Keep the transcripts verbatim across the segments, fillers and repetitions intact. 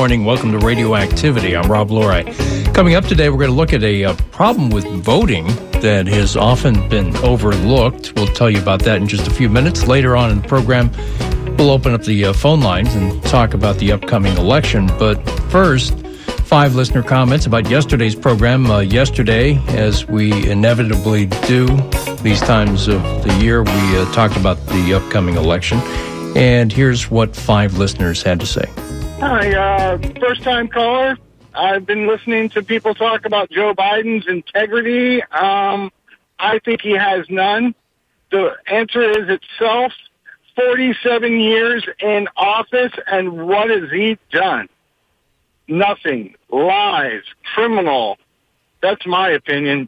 morning. Welcome to Radioactivity. I'm Rob Loray. Coming up today, we're going to look at a, a problem with voting that has often been overlooked. We'll tell you about that in just a few minutes. Later on in the program, we'll open up the uh, phone lines and talk about the upcoming election. But first, five listener comments about yesterday's program. Uh, yesterday, as we inevitably do these times of the year, we uh, talked about the upcoming election. And here's what five listeners had to say. Hi, uh, first-time caller. I've been listening to people talk about Joe Biden's integrity. Um, I think he has none. The answer is itself. forty-seven years in office, and what has he done? Nothing. Lies. Criminal. That's my opinion.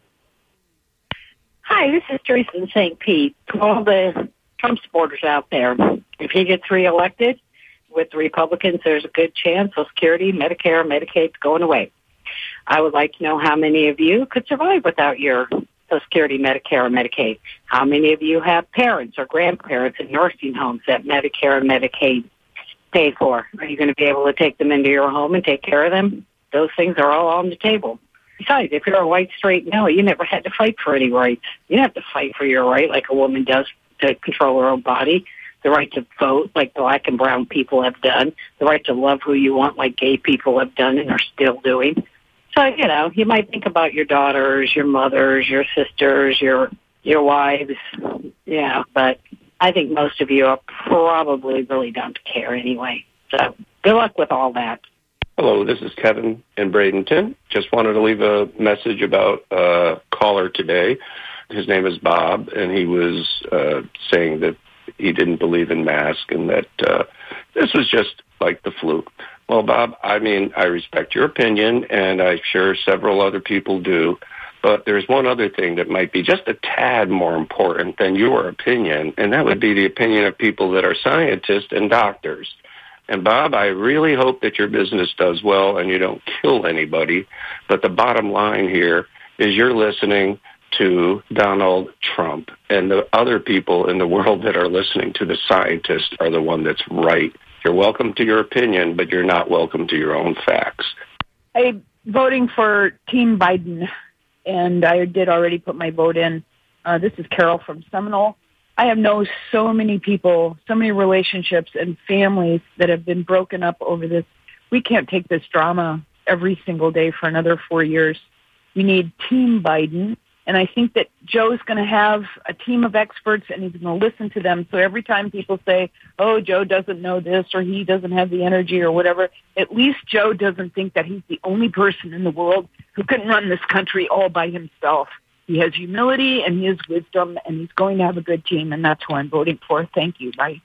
Hi, this is Teresa in Saint Pete. To all the Trump supporters out there, if he gets reelected with the Republicans, there's a good chance Social Security, Medicare, Medicaid's going away. I would like to know how many of you could survive without your Social Security, Medicare, or Medicaid. How many of you have parents or grandparents in nursing homes that Medicare and Medicaid pay for? Are you going to be able to take them into your home and take care of them? Those things are all on the table. Besides, if you're a white, straight male, you never had to fight for any rights. You don't have to fight for your right like a woman does to control her own body, the right to vote like black and brown people have done, the right to love who you want like gay people have done and are still doing. So, you know, you might think about your daughters, your mothers, your sisters, your your wives, yeah, but I think most of you are probably really don't care anyway. So good luck with all that. Hello, this is Kevin in Bradenton. Just wanted to leave a message about a caller today. His name is Bob, and he was uh, saying that he didn't believe in masks and that uh, this was just like the flu. Well, Bob, I mean, I respect your opinion, and I'm sure several other people do. But there's one other thing that might be just a tad more important than your opinion, and that would be the opinion of people that are scientists and doctors. And, Bob, I really hope that your business does well and you don't kill anybody. But the bottom line here is you're listening to Donald Trump, and the other people in the world that are listening to the scientists are the one that's right. You're welcome to your opinion, but you're not welcome to your own facts. I'm voting for Team Biden, and I did already put my vote in. Uh, this is Carol from Seminole. I have known so many people, so many relationships and families that have been broken up over this. We can't take this drama every single day for another four years. We need Team Biden, and I think that Joe's going to have a team of experts, and he's going to listen to them. So every time people say, oh, Joe doesn't know this, or he doesn't have the energy or whatever, at least Joe doesn't think that he's the only person in the world who can run this country all by himself. He has humility and he has wisdom, and he's going to have a good team, and that's who I'm voting for. Thank you. Bye.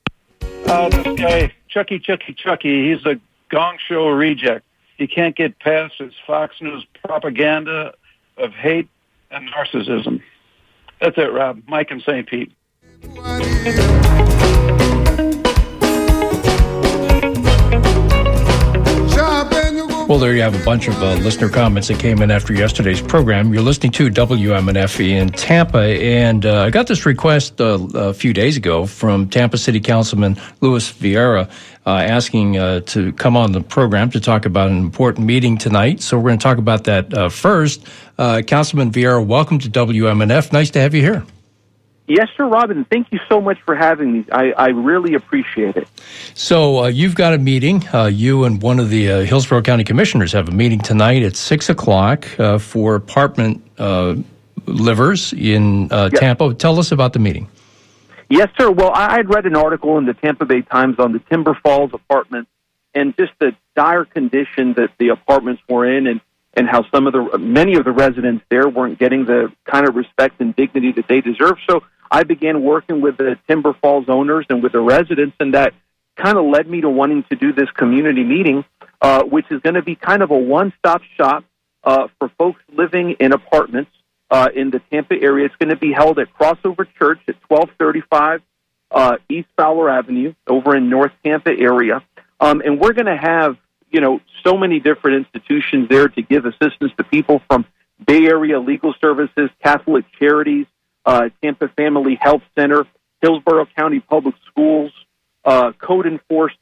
Uh, this guy, Chucky, Chucky, Chucky, he's a Gong Show reject. He can't get past his Fox News propaganda of hate and narcissism. That's it, Rob. Mike in Saint Pete. Well, there you have a bunch of uh, listener comments that came in after yesterday's program. You're listening to W M N F in Tampa, and uh, I got this request uh, a few days ago from Tampa City Councilman Luis Vieira uh, asking uh, to come on the program to talk about an important meeting tonight. So we're going to talk about that uh, first. Uh, Councilman Vieira, welcome to W M N F. Nice to have you here. Yes, sir, Robin. Thank you so much for having me. I, I really appreciate it. So uh, you've got a meeting. Uh, you and one of the uh, Hillsborough County Commissioners have a meeting tonight at six o'clock uh, for apartment uh, livers in uh, yes. Tampa. Tell us about the meeting. Yes, sir. Well, I had read an article in the Tampa Bay Times on the Timber Falls apartments and just the dire condition that the apartments were in, and, and how some of the many of the residents there weren't getting the kind of respect and dignity that they deserve. So I began working with the Timber Falls owners and with the residents, and that kind of led me to wanting to do this community meeting, uh, which is going to be kind of a one-stop shop uh, for folks living in apartments uh, in the Tampa area. It's going to be held at Crossover Church at twelve thirty-five uh, East Fowler Avenue over in North Tampa area. Um, and we're going to have, you know, so many different institutions there to give assistance to people, from Bay Area Legal Services, Catholic Charities, Uh, Tampa Family Health Center, Hillsborough County Public Schools, uh, code enforcement,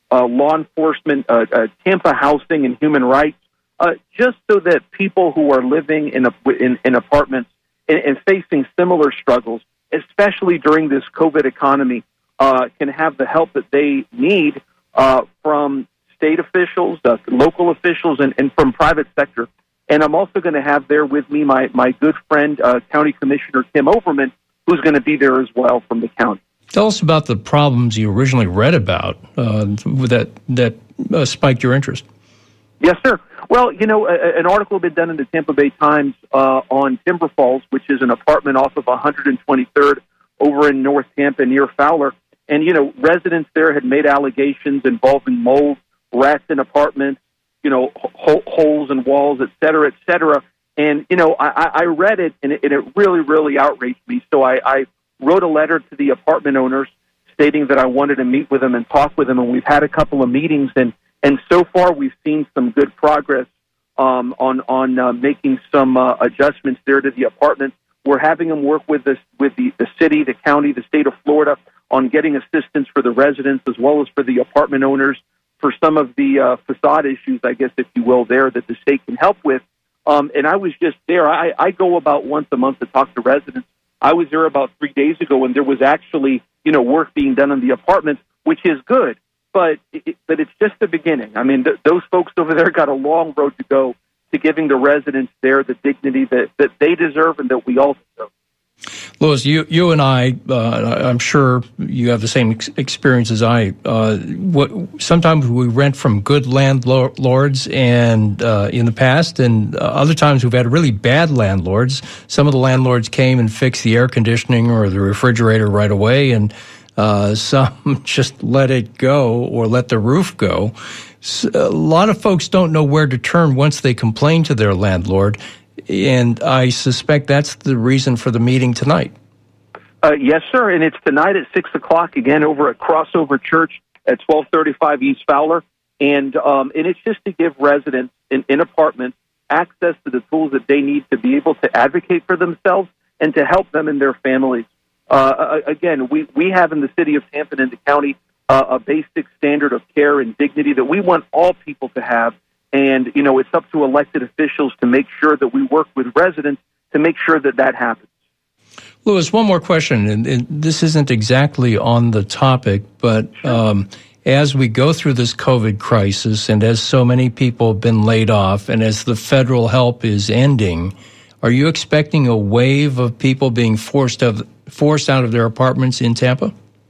uh, law enforcement, uh, uh, Tampa Housing and Human Rights, uh, just so that people who are living in, a, in, in apartments and, and facing similar struggles, especially during this COVID economy, uh, can have the help that they need uh, from state officials, uh, local officials, and, and from private sector. And I'm also going to have there with me my, my good friend, uh, County Commissioner Tim Overman, who's going to be there as well from the county. Tell us about the problems you originally read about uh, that that uh, spiked your interest. Yes, sir. Well, you know, a, an article had been done in the Tampa Bay Times uh, on Timber Falls, which is an apartment off of one hundred twenty-third over in North Tampa near Fowler. And, you know, residents there had made allegations involving mold, rats in apartments, you know, ho- holes in walls, et cetera, et cetera. And, you know, I, I read it, and it, and it really, really outraged me. So I, I wrote a letter to the apartment owners stating that I wanted to meet with them and talk with them, and we've had a couple of meetings, and, and so far we've seen some good progress um, on on uh, making some uh, adjustments there to the apartments. We're having them work with the, with the, the city, the county, the state of Florida on getting assistance for the residents as well as for the apartment owners for some of the uh, facade issues, I guess, if you will, there that the state can help with. Um, and I was just there. I, I go about once a month to talk to residents. I was there about three days ago, and there was actually, you know, work being done in the apartments, which is good. But it, but it's just the beginning. I mean, th- those folks over there got a long road to go to giving the residents there the dignity that, that they deserve and that we all deserve. Louis, you you and I, uh, I'm sure you have the same ex- experience as I. Uh, what, sometimes we rent from good landlords, and uh, in the past, and uh, other times we've had really bad landlords. Some of the landlords came and fixed the air conditioning or the refrigerator right away, and uh, some just let it go or let the roof go. So a lot of folks don't know where to turn once they complain to their landlord. And I suspect that's the reason for the meeting tonight. Uh, yes, sir. And it's tonight at six o'clock, again, over at Crossover Church at twelve thirty-five East Fowler. And um, and it's just to give residents in, in apartments access to the tools that they need to be able to advocate for themselves and to help them and their families. Uh, again, we, we have in the city of Tampa and the county uh, a basic standard of care and dignity that we want all people to have. And, you know, it's up to elected officials to make sure that we work with residents to make sure that that happens. Louis, one more question, and, and this isn't exactly on the topic, but um, as we go through this COVID crisis and as so many people have been laid off and as the federal help is ending, are you expecting a wave of people being forced of, forced out of their apartments in Tampa?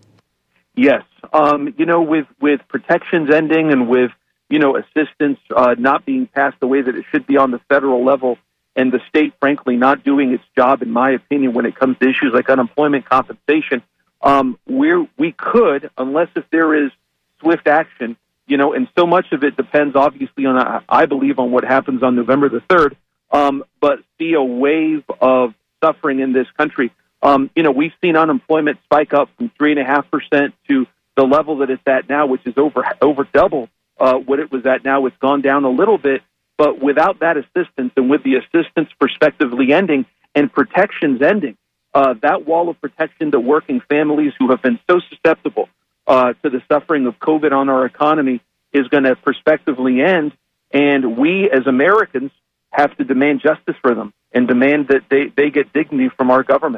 Yes. Um, you know, with, with protections ending and with you know, assistance uh, not being passed the way that it should be on the federal level, and the state, frankly, not doing its job, in my opinion, when it comes to issues like unemployment compensation, um, we're, we could, unless if there is swift action, you know, and so much of it depends, obviously, on, I believe, on what happens on November the third, um, but see a wave of suffering in this country. Um, you know, we've seen unemployment spike up from three point five percent to the level that it's at now, which is over over double Uh, what it was at now. It's gone down a little bit, but without that assistance and with the assistance prospectively ending and protections ending, uh, that wall of protection that working families who have been so susceptible uh, to the suffering of COVID on our economy is going to prospectively end. And we as Americans have to demand justice for them and demand that they, they get dignity from our government.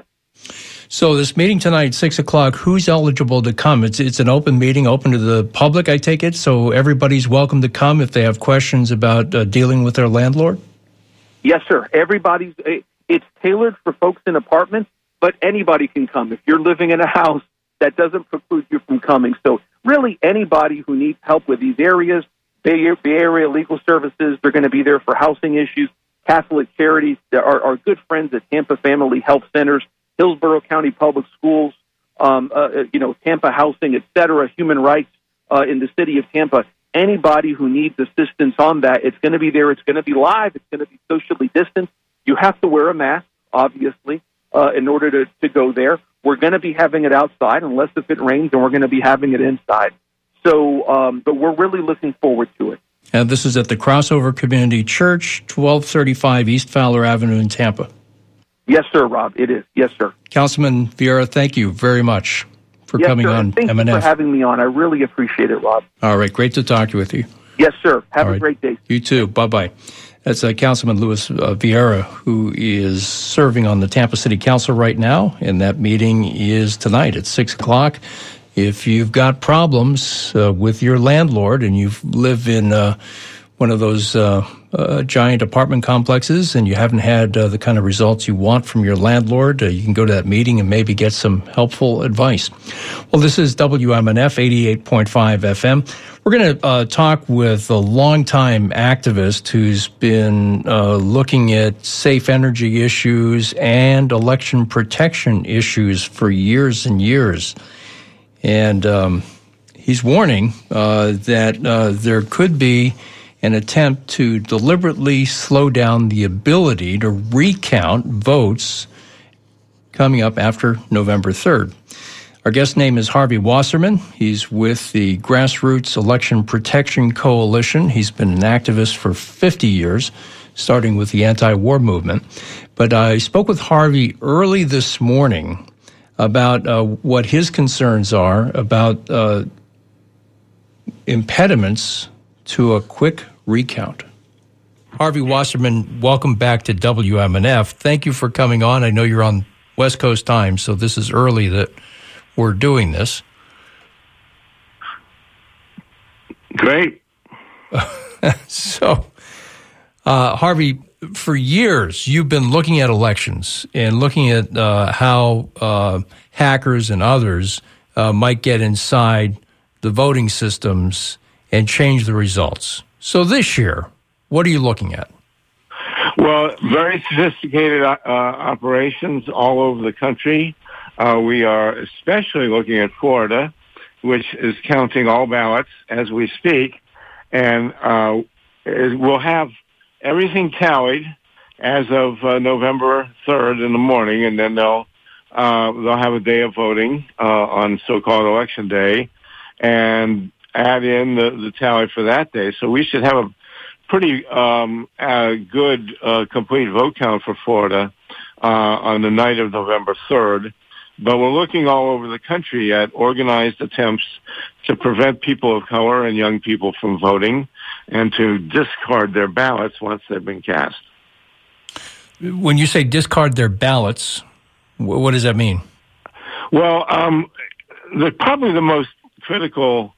So this meeting tonight, six o'clock, who's eligible to come? It's it's an open meeting, open to the public, I take it, so everybody's welcome to come if they have questions about uh, dealing with their landlord? Yes, sir. Everybody's, it's tailored for folks in apartments, but anybody can come. If you're living in a house, that doesn't preclude you from coming. So really anybody who needs help with these areas, Bay, Bay Area Legal Services, they're going to be there for housing issues, Catholic Charities, our, our good friends at Tampa Family Health Centers, Hillsborough County Public Schools, um, uh, you know, Tampa Housing, et cetera, Human Rights uh, in the city of Tampa. Anybody who needs assistance on that, it's going to be there. It's going to be live. It's going to be socially distanced. You have to wear a mask, obviously, uh, in order to, to go there. We're going to be having it outside, unless if it rains, and we're going to be having it inside. So, um, but we're really looking forward to it. And this is at the Crossover Community Church, twelve thirty-five East Fowler Avenue in Tampa. Yes, sir, Rob. It is. Yes, sir. Councilman Vieira, thank you very much for yes, coming sir. on Thank M N F. you for having me on. I really appreciate it, Rob. All right, great to talk with you. Yes, sir. Have All a right. great day. You too. Bye-bye. That's uh, Councilman Luis uh, Vieira, who is serving on the Tampa City Council right now, and that meeting is tonight at six o'clock. If you've got problems uh, with your landlord and you live in uh, one of those uh, uh, giant apartment complexes and you haven't had uh, the kind of results you want from your landlord, uh, you can go to that meeting and maybe get some helpful advice. Well, this is W M N F eighty-eight point five F M. We're going to uh, talk with a longtime activist who's been uh, looking at safe energy issues and election protection issues for years and years. And um, he's warning uh, that uh, there could be an attempt to deliberately slow down the ability to recount votes coming up after November third. Our guest name is Harvey Wasserman. He's with the Grassroots Election Protection Coalition. He's been an activist for fifty years, starting with the anti-war movement. But I spoke with Harvey early this morning about uh, what his concerns are about uh, impediments to a quick recount. Harvey Wasserman, welcome back to W M N F. Thank you for coming on. I know you're on West Coast time, so this is early that we're doing this. Great. so, uh, Harvey, for years, you've been looking at elections and looking at uh, how uh, hackers and others uh, might get inside the voting systems and change the results. So this year, what are you looking at? Well, very sophisticated uh, operations all over the country. Uh, we are especially looking at Florida, which is counting all ballots as we speak, and uh, we'll have everything tallied as of uh, November third in the morning, and then they'll uh, they'll have a day of voting uh, on so-called Election Day, and add in the, the tally for that day. So we should have a pretty um, uh, good uh, complete vote count for Florida uh, on the night of November third. But we're looking all over the country at organized attempts to prevent people of color and young people from voting and to discard their ballots once they've been cast. When you say discard their ballots, what does that mean? Well, um, the, probably the most critical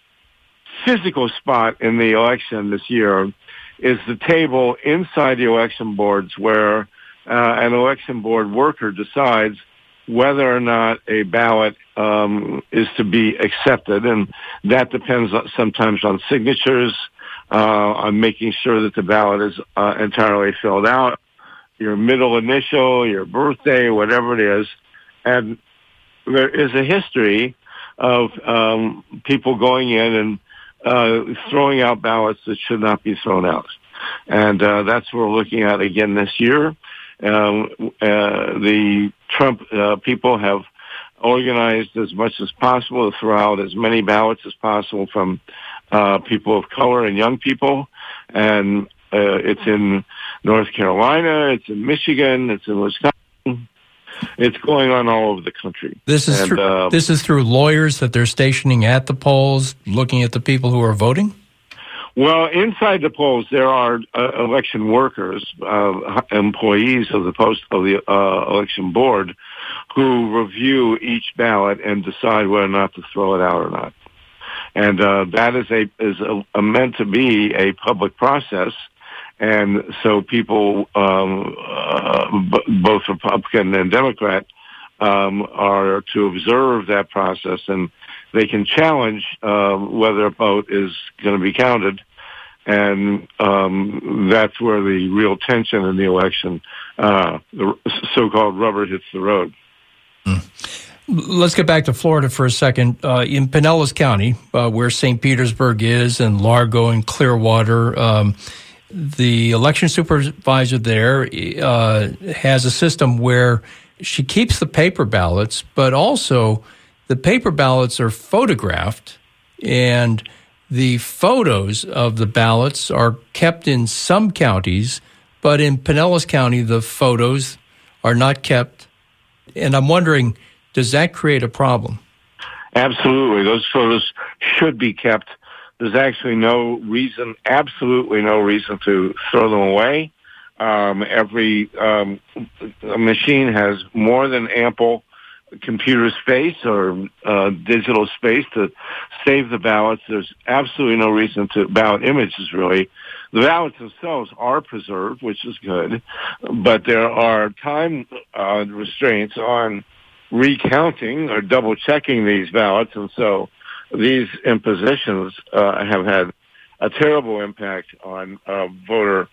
physical spot in the election this year is the table inside the election boards where uh, an election board worker decides whether or not a ballot um, is to be accepted, and that depends sometimes on signatures, uh, on making sure that the ballot is uh, entirely filled out, your middle initial, your birthday, whatever it is. And there is a history of um, people going in and uh, throwing out ballots that should not be thrown out. And uh, that's what we're looking at again this year. Um, uh, the Trump uh, people have organized as much as possible to throw out as many ballots as possible from uh, people of color and young people. And uh, it's in North Carolina, it's in Michigan, it's in Wisconsin. It's going on all over the country. This is and, through, uh, this is through lawyers that they're stationing at the polls, looking at the people who are voting? Well, inside the polls, there are uh, election workers, uh, employees of the post of the uh, election board, who review each ballot and decide whether or not to throw it out or not. And uh, that is a is a, a meant to be a public process, and so people, um, uh, b- both Republican and Democrat, um, are to observe that process, and they can challenge uh, whether a vote is going to be counted, and um, that's where the real tension in the election, uh, the so-called rubber hits the road. Mm. Let's get back to Florida for a second. Uh, in Pinellas County, uh, where Saint Petersburg is, and Largo and Clearwater, um, the election supervisor there uh, has a system where she keeps the paper ballots, but also the paper ballots are photographed, and the photos of the ballots are kept in some counties, but in Pinellas County, the photos are not kept. And I'm wondering, does that create a problem? Absolutely. Those photos should be kept. There's actually no reason, absolutely no reason to throw them away. Um, every um, machine has more than ample computer space or uh, digital space to save the ballots. There's absolutely no reason to ballot images, really. The ballots themselves are preserved, which is good, but there are time uh, restraints on recounting or double-checking these ballots, and so these impositions uh, have had a terrible impact on uh, voter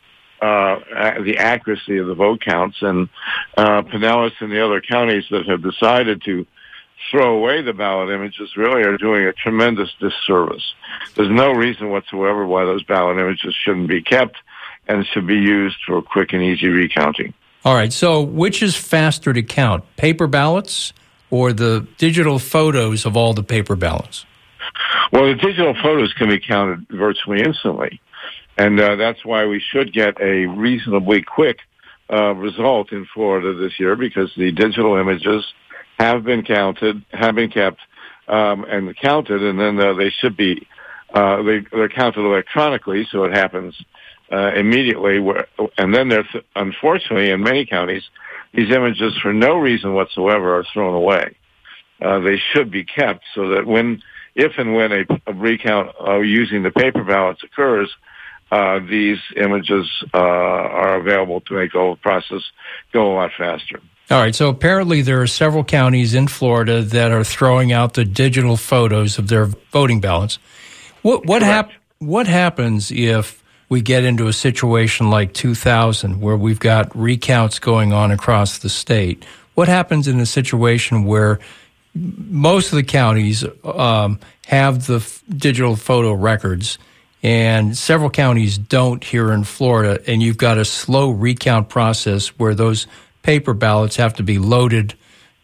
uh, the accuracy of the vote counts. And uh, Pinellas and the other counties that have decided to throw away the ballot images really are doing a tremendous disservice. There's no reason whatsoever why those ballot images shouldn't be kept and should be used for quick and easy recounting. All right, so which is faster to count, paper ballots or the digital photos of all the paper ballots? Well, the digital photos can be counted virtually instantly, and uh, that's why we should get a reasonably quick uh, result in Florida this year, because the digital images have been counted, have been kept, um, and counted, and then uh, they should be uh, they, they're counted electronically, so it happens uh, immediately. Where, and then there's, unfortunately, in many counties, these images, for no reason whatsoever, are thrown away. Uh, they should be kept so that when, if and when a, a recount uh, using the paper ballots occurs, uh, these images uh, are available to make the whole process go a lot faster. All right, so apparently there are several counties in Florida that are throwing out the digital photos of their voting ballots. What what, hap- what happens if we get into a situation like two thousand where we've got recounts going on across the state? What happens in a situation where most of the counties um, have the f- digital photo records and several counties don't here in Florida, and you've got a slow recount process where those paper ballots have to be loaded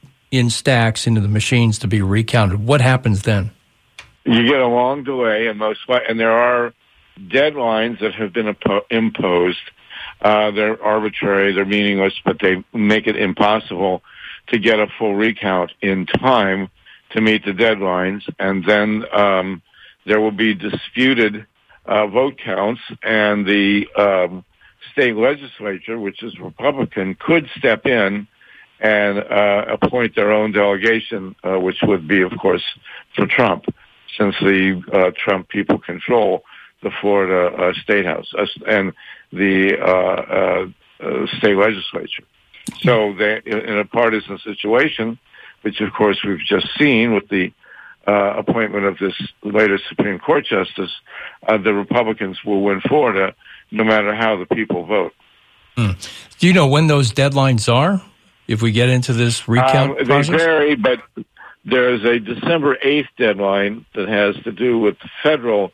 in stacks into the machines to be recounted? What happens then? You get a long delay, and most, and there are deadlines that have been imposed. Uh, they're arbitrary, they're meaningless, but they make it impossible to get a full recount in time to meet the deadlines. And then um, there will be disputed uh, vote counts, and the um, state legislature, which is Republican, could step in and uh, appoint their own delegation, uh, which would be, of course, for Trump, since the uh, Trump people control the Florida uh, State House uh, and the uh, uh, uh, state legislature. So they, in a partisan situation, which, of course, we've just seen with the uh, appointment of this latest Supreme Court justice, uh, the Republicans will win Florida no matter how the people vote. Hmm. Do you know when those deadlines are, if we get into this recount um, process? They vary, but there is a December eighth deadline that has to do with the federal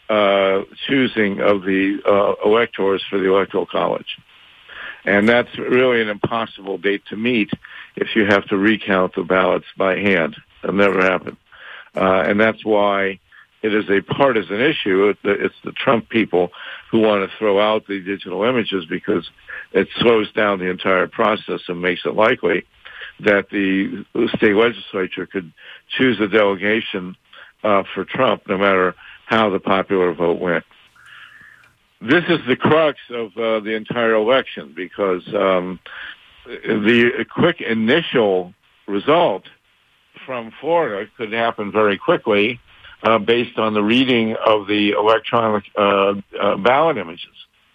uh, choosing of the uh, electors for the Electoral College. And that's really an impossible date to meet if you have to recount the ballots by hand. It'll never happen. Uh, and that's why it is a partisan issue. It's the Trump people who want to throw out the digital images because it slows down the entire process and makes it likely that the state legislature could choose a delegation uh, for Trump no matter how the popular vote went. This is the crux of uh, the entire election, because um, the quick initial result from Florida could happen very quickly uh, based on the reading of the electronic uh, uh, ballot images.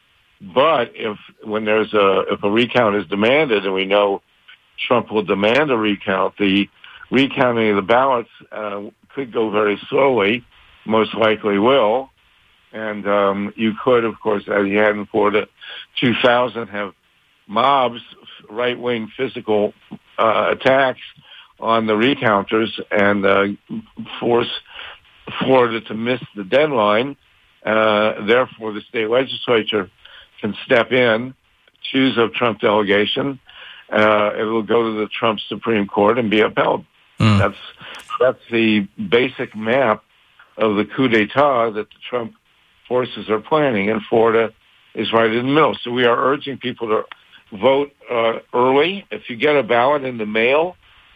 But if when there's a if a recount is demanded, and we know Trump will demand a recount, the recounting of the ballots uh, could go very slowly, most likely will. And um, you could, of course, as you had in Florida, two thousand, have mobs, right-wing physical uh, attacks on the recounters and uh, force Florida to miss the deadline. Uh, therefore, the state legislature can step in, choose a Trump delegation. Uh, it will go to the Trump Supreme Court and be upheld. Mm. That's that's the basic map of the coup d'etat that the Trump forces are planning, and Florida is right in the middle. So we are urging people to vote uh, early. If you get a ballot in the mail,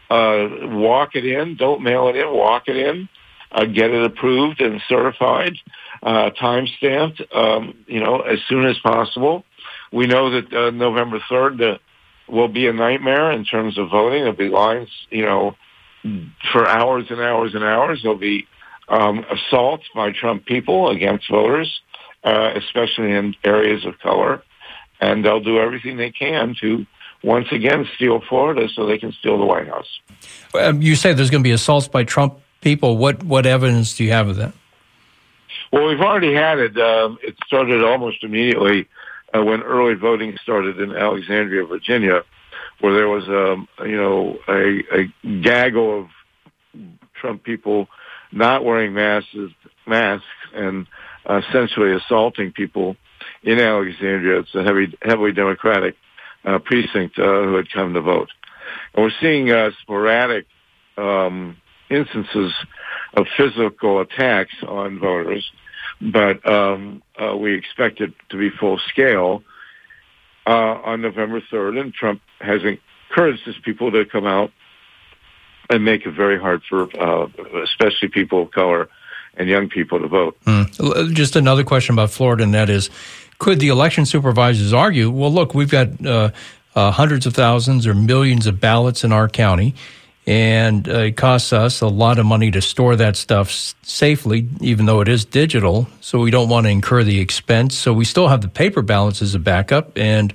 uh, walk it in. Don't mail it in. Walk it in. Uh, get it approved and certified, uh, time-stamped, um, you know, as soon as possible. We know that uh, November third uh, will be a nightmare in terms of voting. There'll be lines, you know, for hours and hours and hours. There'll be um, assaults by Trump people against voters, uh, especially in areas of color. And they'll do everything they can to, once again, steal Florida so they can steal the White House. Um, you say there's going to be assaults by Trump people. What what evidence do you have of that? Well, we've already had it. Uh, it started almost immediately uh, when early voting started in Alexandria, Virginia, where there was, um, you know, a, a gaggle of Trump people not wearing masks, masks and uh, essentially assaulting people in Alexandria. It's a heavy, heavily Democratic uh, precinct uh, who had come to vote. And we're seeing uh, sporadic um, instances of physical attacks on voters, but um, uh, we expect it to be full scale uh, on November third, and Trump has encouraged his people to come out and make it very hard for uh, especially people of color and young people to vote. Mm. Just another question about Florida, and that is, could the election supervisors argue, well, look, we've got uh, uh, hundreds of thousands or millions of ballots in our county, and uh, it costs us a lot of money to store that stuff s- safely, even though it is digital, so we don't want to incur the expense. So we still have the paper ballots as a backup, and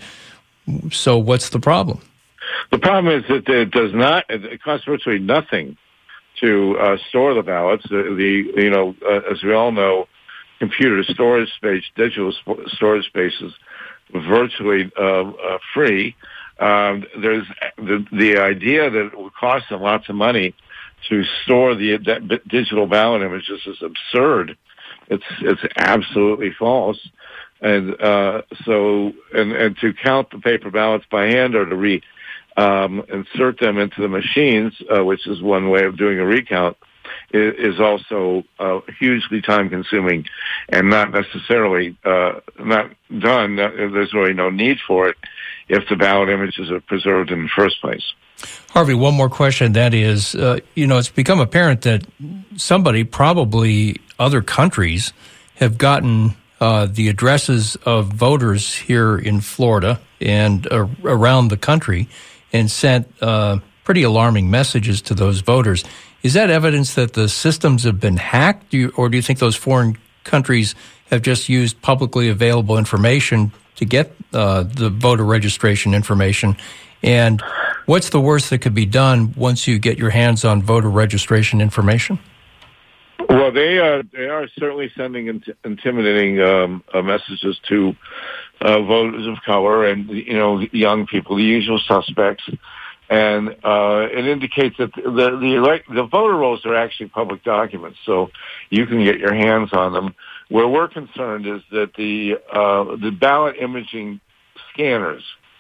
so what's the problem? The problem is that it does not, it costs virtually nothing to uh, store the ballots. The, the you know, uh, as we all know, computer storage space, digital sp- storage space is virtually uh, uh, free. Um, there's the, the idea that it would cost them lots of money to store the that digital ballot images is absurd. It's it's absolutely false. And uh, so, and, and to count the paper ballots by hand or to re um, insert them into the machines, uh, which is one way of doing a recount, is, is also uh, hugely time-consuming and not necessarily uh, not done. There's really no need for it if the ballot images are preserved in the first place. Harvey, one more question. That is, uh, you know, it's become apparent that somebody, probably other countries, have gotten uh, the addresses of voters here in Florida and uh, around the country and sent uh, pretty alarming messages to those voters. Is that evidence that the systems have been hacked, do you, or do you think those foreign countries have just used publicly available information to get uh, the voter registration information? And what's the worst that could be done once you get your hands on voter registration information? Well, they uh, they are certainly sending int- intimidating um, uh, messages to uh, voters of color and, you know, young people, the usual suspects. And uh, it indicates that the the, elect- the voter rolls are actually public documents, so you can get your hands on them. Where we're concerned is that the uh, the ballot imaging scanners,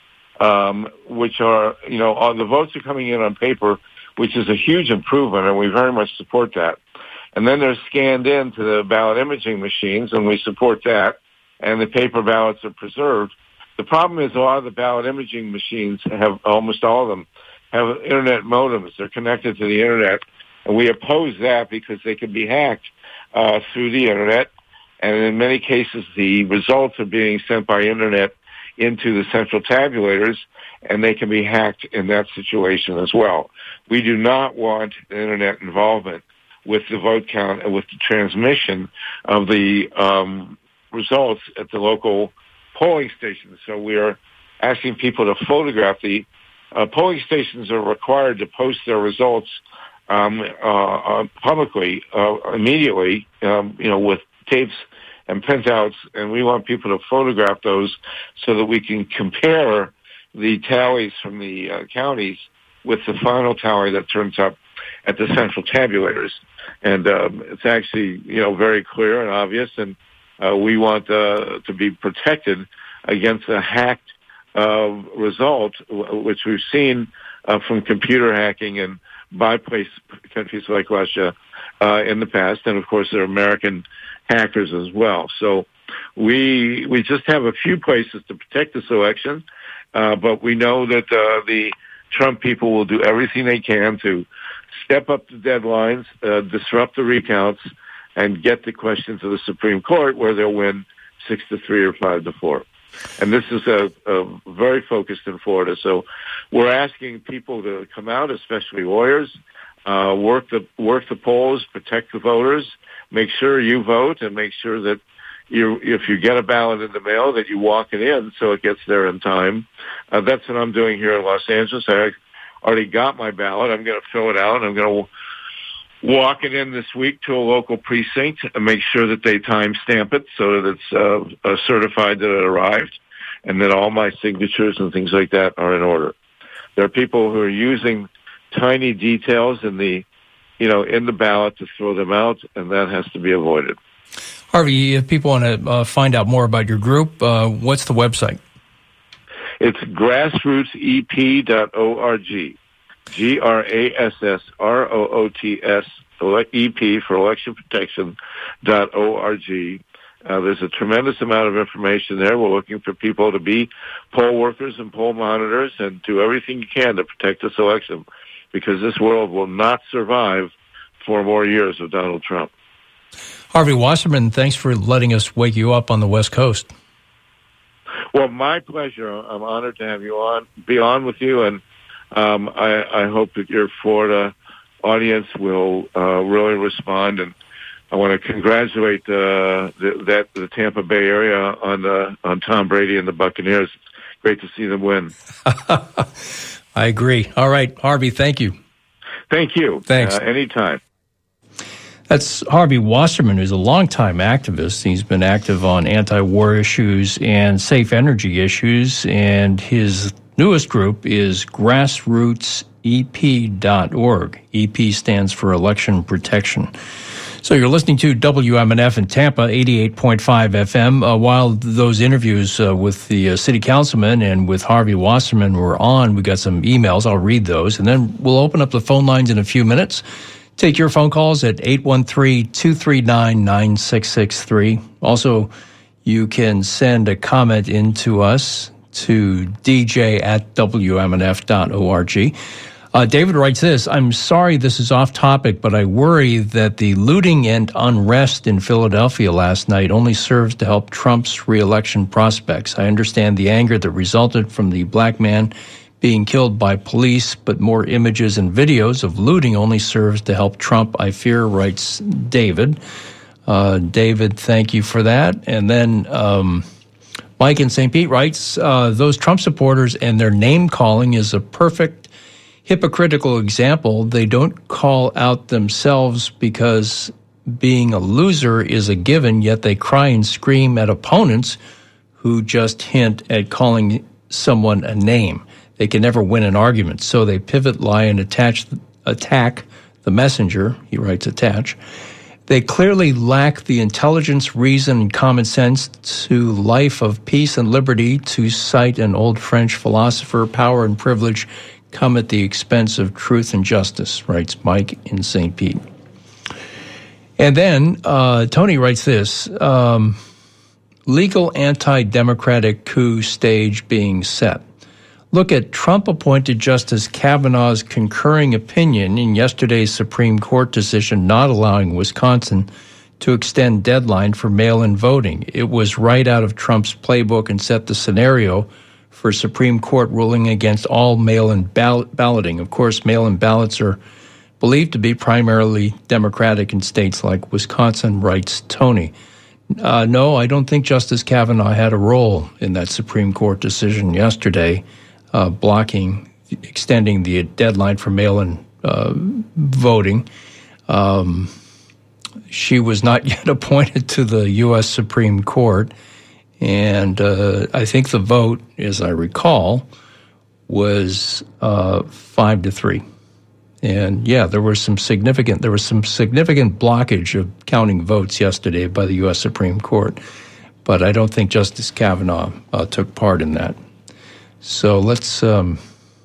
um, which are, you know, all the votes are coming in on paper, which is a huge improvement, and we very much support that. And then they're scanned into the ballot imaging machines, and we support that, and the paper ballots are preserved. The problem is a lot of the ballot imaging machines have, almost all of them, have internet modems. They're connected to the internet, and we oppose that because they can be hacked uh, through the internet. And in many cases, the results are being sent by internet into the central tabulators, and they can be hacked in that situation as well. We do not want internet involvement with the vote count and with the transmission of the um, results at the local polling stations. So we are asking people to photograph the uh, polling stations are required to post their results um, uh, uh, publicly uh, immediately, um, you know, with tapes and printouts, and we want people to photograph those so that we can compare the tallies from the uh, counties with the final tally that turns up at the central tabulators. And um, it's actually, you know, very clear and obvious, and uh, we want uh, to be protected against a hacked uh, result, which we've seen uh, from computer hacking and by place countries like Russia uh, in the past, and of course there are American hackers as well. So we we just have a few places to protect this election, uh, but we know that uh, the Trump people will do everything they can to step up the deadlines, uh, disrupt the recounts, and get the question to the Supreme Court where they'll win six to three or five to four. And this is a, a very focused in Florida. So we're asking people to come out, especially lawyers, uh, work the work the polls, protect the voters, make sure you vote, and make sure that you, if you get a ballot in the mail, that you walk it in so it gets there in time. Uh, that's what I'm doing here in Los Angeles. I already got my ballot. I'm going to fill it out. I'm going to walk it in this week to a local precinct and make sure that they time stamp it so that it's uh, uh, certified that it arrived and that all my signatures and things like that are in order. There are people who are using tiny details in the, you know, in the ballot to throw them out, and that has to be avoided. Harvey, if people want to uh, find out more about your group, uh, what's the website? It's grassroots e p dot org. G R A S S R O O T S E P for election protection dot O R G. Uh, there's a tremendous amount of information there. We're looking for people to be poll workers and poll monitors and do everything you can to protect this election, because this world will not survive four more years of Donald Trump. Harvey Wasserman, thanks for letting us wake you up on the West Coast. Well, my pleasure. I'm honored to have you on, be on with you, and um, I, I hope that your Florida audience will uh, really respond. And I want to congratulate uh, the, that the Tampa Bay area on uh, on Tom Brady and the Buccaneers. It's great to see them win. I agree. All right, Harvey, thank you. Thank you. Thanks. Uh, anytime. That's Harvey Wasserman, who's a longtime activist. He's been active on anti-war issues and safe energy issues, and his newest group is grassroots e p dot org. E P stands for Election Protection. So you're listening to W M N F in Tampa, eighty-eight point five F M. Uh, while those interviews uh, with the uh, city councilman and with Harvey Wasserman were on, we got some emails. I'll read those, and then we'll open up the phone lines in a few minutes. Take your phone calls at eight one three, two three nine, nine six six three. Also, you can send a comment in to us to d j at w m n f dot org. Uh, David writes this: I'm sorry this is off topic, but I worry that the looting and unrest in Philadelphia last night only serves to help Trump's reelection prospects. I understand the anger that resulted from the black man being killed by police, but more images and videos of looting only serves to help Trump, I fear, writes David. Uh, David, thank you for that. And then um, Mike in Saint Pete writes, uh, those Trump supporters and their name-calling is a perfect hypocritical example. They don't call out themselves because being a loser is a given, yet they cry and scream at opponents who just hint at calling someone a name. They can never win an argument, so they pivot, lie, and attach, attack the messenger. He writes attach. They clearly lack the intelligence, reason, and common sense to life of peace and liberty. To cite an old French philosopher, power and privilege come at the expense of truth and justice, writes Mike in Saint Pete. And then uh, Tony writes this, um, legal anti-democratic coup stage being set. Look at Trump-appointed Justice Kavanaugh's concurring opinion in yesterday's Supreme Court decision not allowing Wisconsin to extend deadline for mail-in voting. It was right out of Trump's playbook and set the scenario for Supreme Court ruling against all mail-in ball- balloting. Of course, mail-in ballots are believed to be primarily Democratic in states like Wisconsin, writes Tony. Uh, no, I don't think Justice Kavanaugh had a role in that Supreme Court decision yesterday, Uh, blocking, extending the deadline for mail-in uh, voting. Um, she was not yet appointed to the U S Supreme Court, and uh, I think the vote, as I recall, was uh, five to three. And yeah, there was some significant there was some significant blockage of counting votes yesterday by the U S Supreme Court, but I don't think Justice Kavanaugh uh, took part in that. So let's um,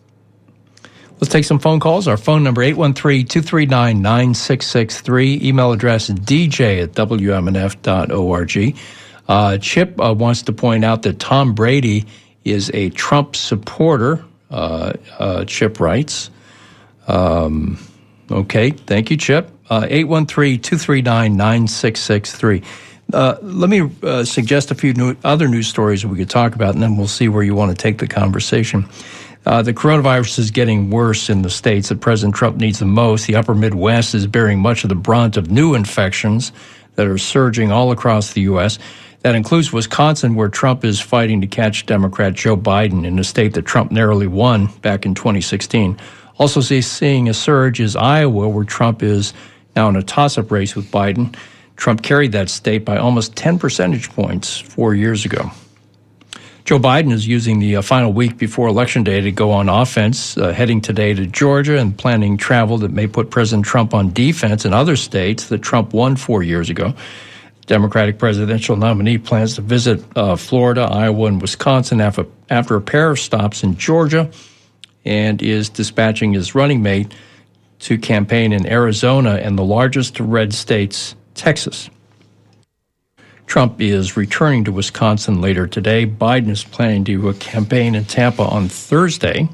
let's take some phone calls. Our phone number, eight one three, two three nine, nine six six three. Email address, d j at w m n f dot org. Uh, Chip uh, wants to point out that Tom Brady is a Trump supporter. uh, uh, Chip writes. Um, okay, thank you, Chip. Uh, eight one three, two three nine, nine six six three. Uh, let me uh, suggest a few new, other news stories that we could talk about, and then we'll see where you want to take the conversation. Uh, the coronavirus is getting worse in the states that President Trump needs the most. The upper Midwest is bearing much of the brunt of new infections that are surging all across the U S. That includes Wisconsin, where Trump is fighting to catch Democrat Joe Biden in a state that Trump narrowly won back in twenty sixteen. Also seeing a surge is Iowa, where Trump is now in a toss-up race with Biden. Trump carried that state by almost ten percentage points four years ago. Joe Biden is using the uh, final week before Election Day to go on offense, uh, heading today to Georgia and planning travel that may put President Trump on defense in other states that Trump won four years ago. Democratic presidential nominee plans to visit uh, Florida, Iowa, and Wisconsin after, after a pair of stops in Georgia, and is dispatching his running mate to campaign in Arizona and the largest red states, Texas. Trump is returning to Wisconsin later today. Biden is planning to do a campaign in Tampa on Thursday.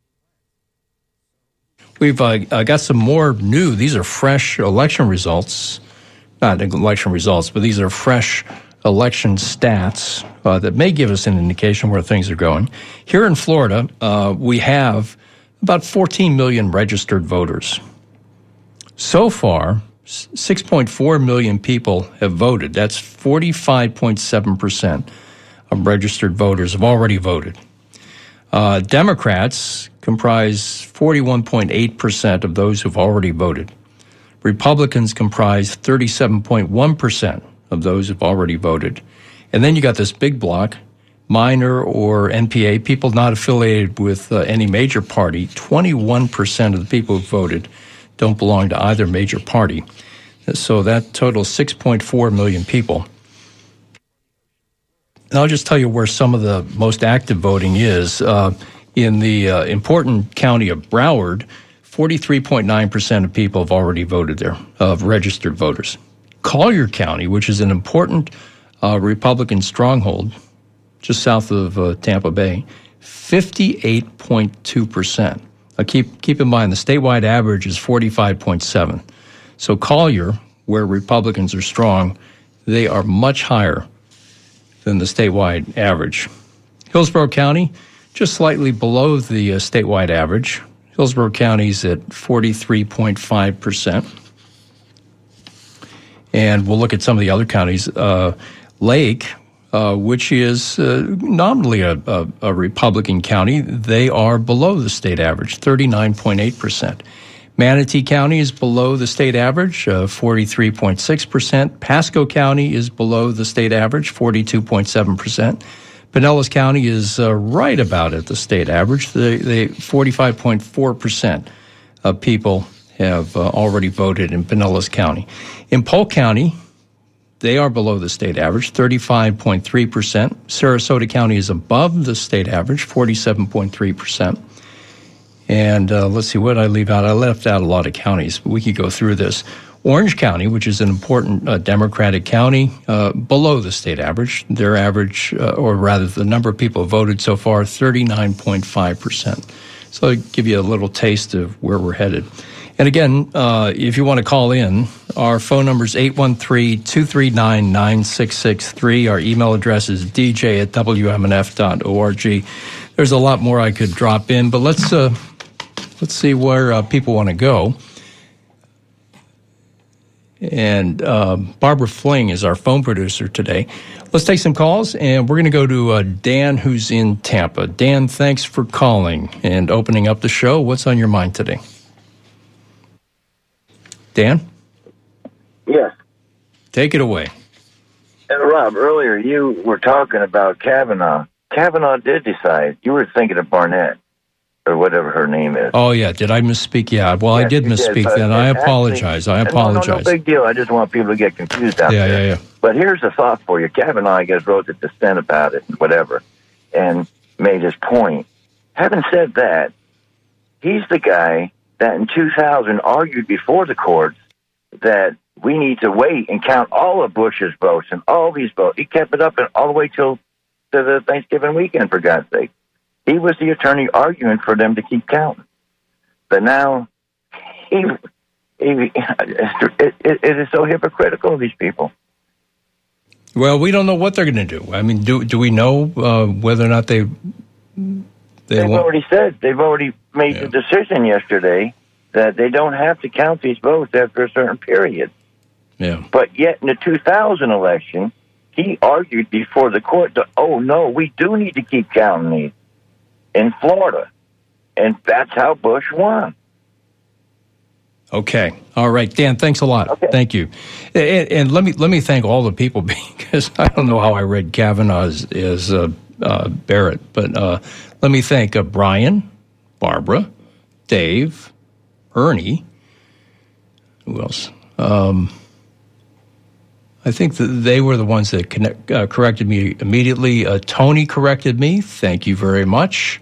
We've uh, uh, got some more new. These are fresh election results. Not election results, but these are fresh election stats uh, that may give us an indication where things are going. Here in Florida, uh, we have about fourteen million registered voters. So far, six point four million people have voted. That's forty-five point seven percent of registered voters have already voted. Uh, Democrats comprise forty-one point eight percent of those who've already voted. Republicans comprise thirty-seven point one percent of those who've already voted. And then you got this big block, minor or N P A, people not affiliated with uh, any major party. twenty-one percent of the people who voted don't belong to either major party. So that totals six point four million people. And I'll just tell you where some of the most active voting is. Uh, in the uh, important county of Broward, forty-three point nine percent of people have already voted there, of registered voters. Collier County, which is an important uh, Republican stronghold just south of uh, Tampa Bay, fifty-eight point two percent. Uh, keep, keep in mind, the statewide average is forty-five point seven. So Collier, where Republicans are strong, they are much higher than the statewide average. Hillsborough County, just slightly below the uh, statewide average. Hillsborough County is at forty-three point five percent. And we'll look at some of the other counties. Uh, Lake, uh, which is uh, nominally a, a, a Republican county, they are below the state average, thirty-nine point eight percent. Manatee County is below the state average, uh, forty-three point six percent. Pasco County is below the state average, forty-two point seven percent. Pinellas County is uh, right about at the state average. The, the forty-five point four percent of people have uh, already voted in Pinellas County. In Polk County, they are below the state average, thirty-five point three percent. Sarasota County is above the state average, forty-seven point three percent. And uh, let's see, what did I leave out? I left out a lot of counties, but we could go through this. Orange County, which is an important uh, Democratic county, uh, below the state average. Their average, uh, or rather the number of people who voted so far, thirty-nine point five percent. So I'll give you a little taste of where we're headed. And again, uh, if you want to call in, our phone number is eight one three, two three nine, nine six six three. Our email address is d j at w m n f dot org. There's a lot more I could drop in, but let's uh, let's see where uh, people want to go. And uh, Barbara Fling is our phone producer today. Let's take some calls, and we're going to go to uh, Dan, who's in Tampa. Dan, thanks for calling and opening up the show. What's on your mind today? Dan? Yes. Take it away. Uh, Rob, earlier you were talking about Kavanaugh. Kavanaugh did decide. You were thinking of Barnett, or whatever her name is. Oh, yeah. Did I misspeak? Yeah. Well, yes, I did misspeak did, then. I apologize. I apologize. No, no, no big deal. I just want people to get confused out yeah, there. Yeah, yeah, But here's a thought for you. Kavanaugh, I guess, wrote the dissent about it and whatever, and made his point. Having said that, he's the guy that in two thousand argued before the courts that we need to wait and count all of Bush's votes and all these votes. He kept it up and all the way till to the Thanksgiving weekend, for God's sake. He was the attorney arguing for them to keep counting. But now, he, he it, it, it is so hypocritical of these people. Well, we don't know what they're going to do. I mean, do do we know uh, whether or not they... they They've won't? already said, they've already made Yeah. the decision yesterday that they don't have to count these votes after a certain period. Yeah. But yet in the two thousand election, he argued before the court that, oh, no, we do need to keep counting these in Florida. And that's how Bush won. Okay. All right, Dan, thanks a lot. Okay. Thank you. And, and let me let me thank all the people, because I don't know how I read Kavanaugh as, as uh, uh, Barrett, but uh, let me thank uh, Brian, Barbara, Dave, Ernie. Who else? Um, I think that they were the ones that connect, uh, corrected me immediately. Uh, Tony corrected me. Thank you very much.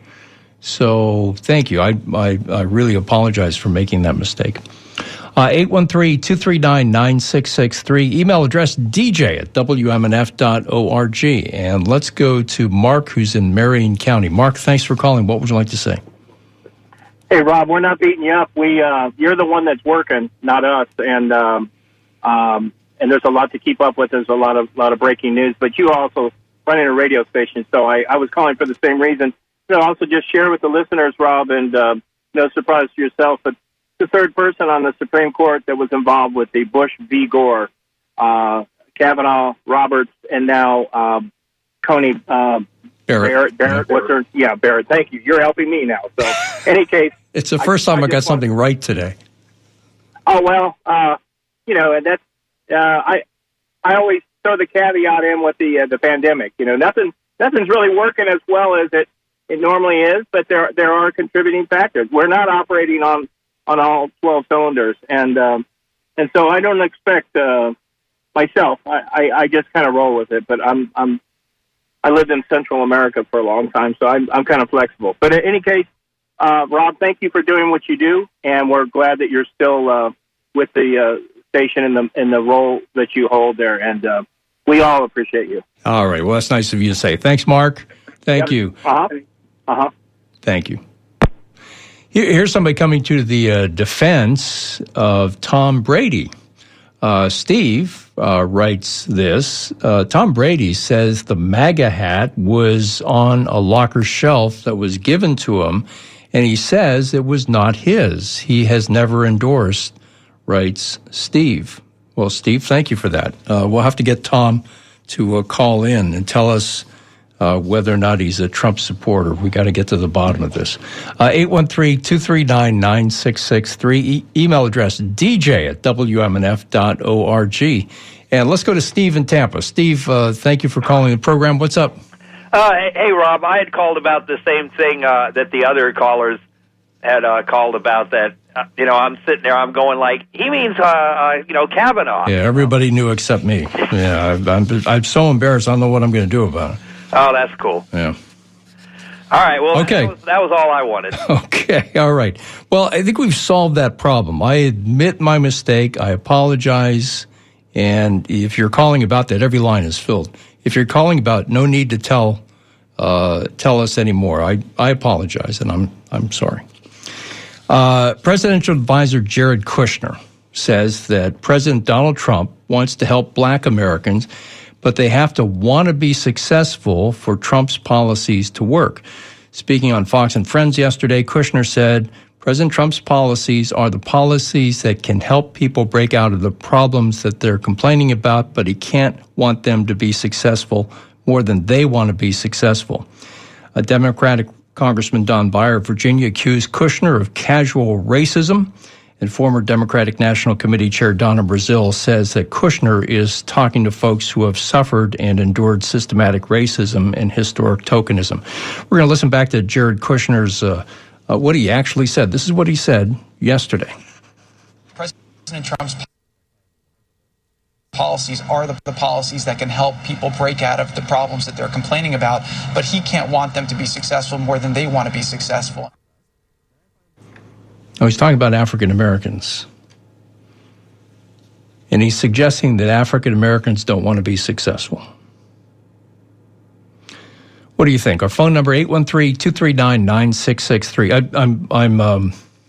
So thank you. I I, I really apologize for making that mistake. Uh, eight one three, two three nine, nine six six three. Email address d j at w m n f dot org. And let's go to Mark, who's in Marion County. Mark, thanks for calling. What would you like to say? Hey, Rob, we're not beating you up. We uh, you're the one that's working, not us. And um, um, and there's a lot to keep up with. There's a lot of lot of breaking news. But you also running a radio station, so I, I was calling for the same reason. So also just share with the listeners, Rob, and uh, no surprise to yourself, but the third person on the Supreme Court that was involved with the Bush v. Gore, uh, Kavanaugh, Roberts, and now um, Coney uh, Barrett. Barrett. Barrett. What's her? Yeah, Barrett. Thank you. You're helping me now. So, any case, It's the first I, time I, I got just something right today. Oh well, uh, you know, and that's uh, I. I always throw the caveat in with the uh, the pandemic. You know, nothing nothing's really working as well as it. It normally is, but there there are contributing factors. We're not operating on, on all twelve cylinders, and um, and so I don't expect uh, myself. I, I, I just kind of roll with it. But I'm I'm I lived in Central America for a long time, so I'm I'm kind of flexible. But in any case, uh, Rob, thank you for doing what you do, and we're glad that you're still uh, with the uh, station in the in the role that you hold there, and uh, we all appreciate you. All right. Well, that's nice of you to say. Thanks, Mark. Thank Yep. you. Uh huh. Uh-huh. Thank you. Here, here's somebody coming to the uh, defense of Tom Brady. Uh, Steve uh, writes this. Uh, Tom Brady says the MAGA hat was on a locker shelf that was given to him, and he says it was not his. He has never endorsed, writes Steve. Well, Steve, thank you for that. Uh, we'll have to get Tom to uh, call in and tell us Uh, whether or not he's a Trump supporter. We got to get to the bottom of this. Uh, eight one three, two three nine, nine six six three. E- email address d j at w m n f dot org. And let's go to Steve in Tampa. Steve, uh, thank you for calling the program. What's up? Uh, hey, hey, Rob, I had called about the same thing uh, that the other callers had uh, called about. That, uh, you know, I'm sitting there, I'm going like, he means, uh, uh, you know, Kavanaugh. Yeah, everybody knew except me. Yeah, I, I'm, I'm so embarrassed. I don't know what I'm going to do about it. Oh, that's cool. Yeah. All right. Well, okay. that was, that was all I wanted. Okay. All right. Well, I think we've solved that problem. I admit my mistake. I apologize. And if you're calling about that, every line is filled. If you're calling about no need to tell uh, tell us anymore, I, I apologize, and I'm I'm sorry. Uh, Presidential advisor Jared Kushner says that President Donald Trump wants to help black Americans, but they have to want to be successful for Trump's policies to work. Speaking on Fox and Friends yesterday, Kushner said, President Trump's policies are the policies that can help people break out of the problems that they're complaining about, but he can't want them to be successful more than they want to be successful. A Democratic Congressman Don Beyer of Virginia accused Kushner of casual racism. And former Democratic National Committee Chair Donna Brazile says that Kushner is talking to folks who have suffered and endured systematic racism and historic tokenism. We're going to listen back to Jared Kushner's, uh, uh, what he actually said. This is what he said yesterday. President Trump's policies are the, the policies that can help people break out of the problems that they're complaining about, but he can't want them to be successful more than they want to be successful. Oh, he's talking about African Americans. And he's suggesting that African Americans don't want to be successful. What do you think? Our phone number, eight one three, two three nine, nine six six three. I, I'm I'm um,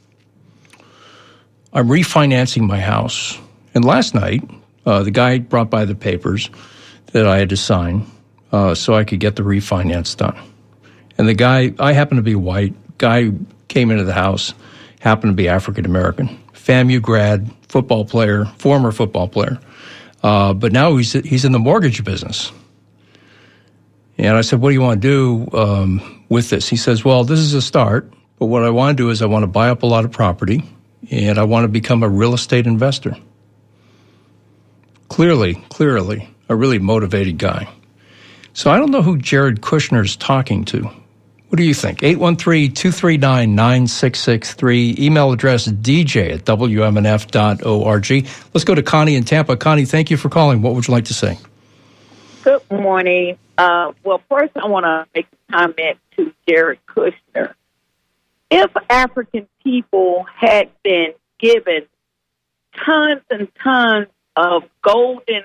I'm refinancing my house. And last night, uh, the guy brought by the papers that I had to sign uh, so I could get the refinance done. And the guy, I happen to be white, guy came into the house, happened to be African-American, FAMU grad, football player, former football player. Uh, but now he's he's in the mortgage business. And I said, what do you want to do um, with this? He says, well, this is a start, but what I want to do is I want to buy up a lot of property, and I want to become a real estate investor. Clearly, clearly, a really motivated guy. So I don't know who Jared Kushner's talking to. What do you think? eight one three, two three nine, nine six six three. Email address d j at w m n f dot org. Let's go to Connie in Tampa. Connie, thank you for calling. What would you like to say? Good morning. Uh, well, first I want to make a comment to Jared Kushner. If African people had been given tons and tons of golden